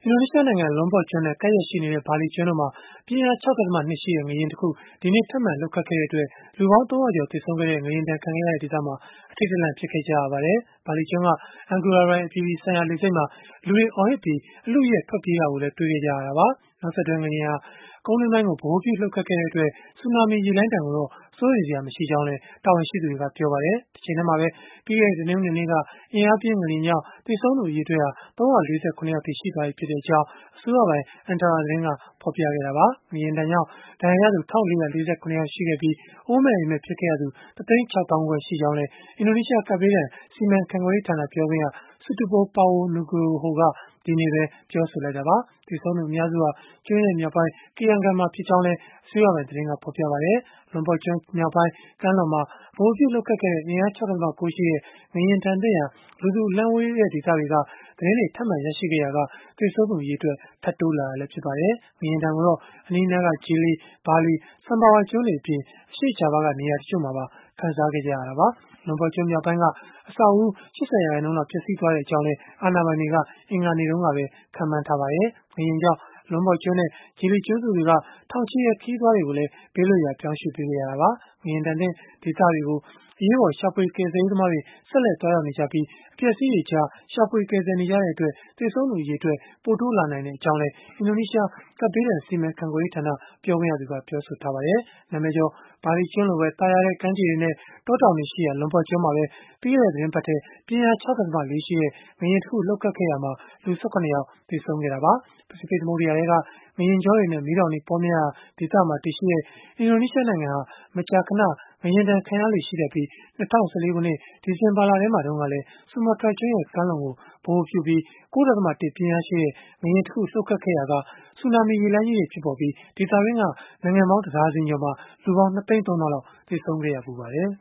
အင်ဒိုနီးရှားနိုင်ငံ Lombok ကျွန်းနဲ့ ကပ်လျက်ရှိနေတဲ့ ဘာလီကျွန်းတို့မှာ ပြင်းအား 6.2 ရှိတဲ့ ငလျင်တခု ဒီနေ့ထပ်မံလှုပ်ခတ်ခဲ့တဲ့အတွက် လူပေါင်း ၃၀၀ ကျော် သေဆုံးခဲ့တဲ့ ငလျင်ဒဏ်ခံခဲ့ရတဲ့ ဒေသမှာ အထိတ်တလန့် ဖြစ်ခဲ့ကြရပါတယ်။ ဘာလီကျွန်းက Ngurah Rai အပြည်ပြည်ဆိုင်ရာ လေဆိပ်မှာ လူတွေအော်ဟစ်ပြီး အလုအယက် ထွက်ပြေးကြတာကိုလည်း တွေ့ခဲ့ကြရတာပါ။ နောက်ဆက်တွဲ ငလျင်ဟာ ကုန်းတွင်းပိုင်းကို ဗဟိုပြုလှုပ်ခတ်ခဲ့တဲ့အတွက် ဆူနာမီရေလှိုင်းဒဏ်ကိုတော့ စိုးရိမ်စရာ မရှိကြောင်းလည်း တာဝန်ရှိသူတွေက ပြောပါတယ်။ တချိန်တည်းမှာပဲ ပြီးခဲ့တဲ့ တနင်္ဂနွေနေ့က အင်အားပြင်း ငလျင်ကြောင့် သေဆုံးသူ အရေအတွက်ဟာ ၃၄၇ ယောက်အထိ ရှိသွားပြီဖြစ်ကြောင်း အစိုးရပိုင် Antara သတင်းက ဖော်ပြခဲ့တာပါ။ ငလျင်ဒဏ်ကြောင့် ဒဏ်ရာရသူ ၁၄၄၇ ယောက် ရှိခဲ့ပြီး၊ အိုးမဲ့အိမ်မဲ့ ဖြစ်ခဲ့ရသူ ၁၆၅,၀၀၀ ရှိကြောင်းလည်း အင်ဒိုနီးရှား ကပ်ဘေးဒဏ် စီမံခန့်ခွဲရေးဌာန ပြောခွင့်ရ Sutopo Purwo Nugroho က ဒီနေ့ပဲ ပြောဆိုလိုက်တာပါ။ သေဆုံးသူ အများစုဟာ ကျွန်းရဲ့မြောက်ပိုင်း Kayangan မှာ ဖြစ်ကြောင်းလည်း အစိုးရပိုင် သတင်းက ဖော်ပြပါတယ်။ Lombok ကျွန်းမြောက်ပိုင်း ကမ်းလွန်မှာ ဗဟိုပြုလှုပ်ခတ်ခဲ့တဲ့ အင်အား 6.9 ရှိတဲ့ ငလျင်ဒဏ်သင့်ရာ လူသူအလှမ်းဝေးတဲ့ ဒေသတွေက သတင်းတွေ ထပ်မံရရှိခဲ့ရာက သေဆုံးသူ အရေအတွက် ထပ်တိုးလာတာလည်း ဖြစ်ပါတယ်။ ငလျင်ဒဏ်ကိုတော့ အနီးအနားက Gili, Bali, Sumbawa ကျွန်းတွေအပြင် အရှေ့ဂျာဗားက နေရာတချို့မှာပါ ခံစားခဲ့ကြရတာပါ။ Lombok ကျွန်းမြောက်ပိုင်းက အဆောက်အဦး ၈၀ ရာခိုင်နှုန်းလောက် ပျက်စီးသွားကြောင်းလည်း အာဏာပိုင်တွေက အင်္ဂါနေ့တုန်းကပဲ ခန့်မှန်းထားပါတယ်။ ငလျင်ကြောင့် Lombok ကျွန်းနဲ့ Gili ကျွန်းစုတွေက ထောင်ချီတဲ့ ခရီးသွားတွေကိုလည်း ဘေးလွတ်ရာ ပြောင်းရွှေ့ပေးခဲ့ရတာပါ။ ငလျင်ဒဏ်သင့် ဒေသတွေကို အရေးပေါ် ရှာဖွေကယ်ဆယ်ရေးသမားတွေ ဆက်လက် သွားရောက်နေကြပြီး အပျက်အစီးတွေကြား ရှာဖွေကယ်ဆယ်နေကြတဲ့အတွက် သေဆုံးသူ အရေအတွက် ပိုတိုးလာနိုင်ကြောင်းလည်း အင်ဒိုနီးရှား ကပ်ဘေးဒဏ် စီမံခန့်ခွဲရေးဌာန ပြောခွင့်ရသူက ပြောဆိုထားပါတယ်။ နာမည်ကျော် ဘာလီကျွန်းလိုပဲ သာယာတဲ့ ကမ်းခြေတွေနဲ့ တောတောင်တွေရှိရာ Lombok ကျွန်းမှာပဲ ပြီးခဲ့တဲ့ သီတင်းပတ်ထဲ ပြင်းအား 6.4 ရှိတဲ့ ငလျင်တခု လှုပ်ခတ်ခဲ့ရာမှာ လူ ၁၇ ယောက် သေဆုံးခဲ့တာပါ။ ပစိဖိတ်သမုဒ္ဒရာထဲက ငလျင်ကြောတွေနဲ့ မီးတောင်တွေ ပေါများရာ ဒေသမှာ တည်ရှိတဲ့ အင်ဒိုနီးရှားနိုင်ငံဟာ မကြာခဏ ငလျင်ဒဏ်ခံရလေ့ရှိတတ်ပြီး၊ ၂၀၁၄ ခုနှစ် ဒီဇင်ဘာလထဲမှာတုန်းကလည်း ဆူမာတြားကျွန်းရဲ့ ကမ်းလွန်ကို ဗဟိုပြုပြီး 9.1 ပြင်းအားရှိတဲ့ ငလျင်တခု လှုပ်ခတ်ခဲ့ရာက ဆူနာမီရေလှိုင်းကြီးတွေ ဖြစ်ပေါ်ပြီး ဒေသတွင်းက နိုင်ငံပေါင်း ၁ ဒါဇင်ကျော်မှာ လူပေါင်း ၂၃၀,၀၀၀ လောက် သေဆုံးခဲ့ရဖူးပါတယ်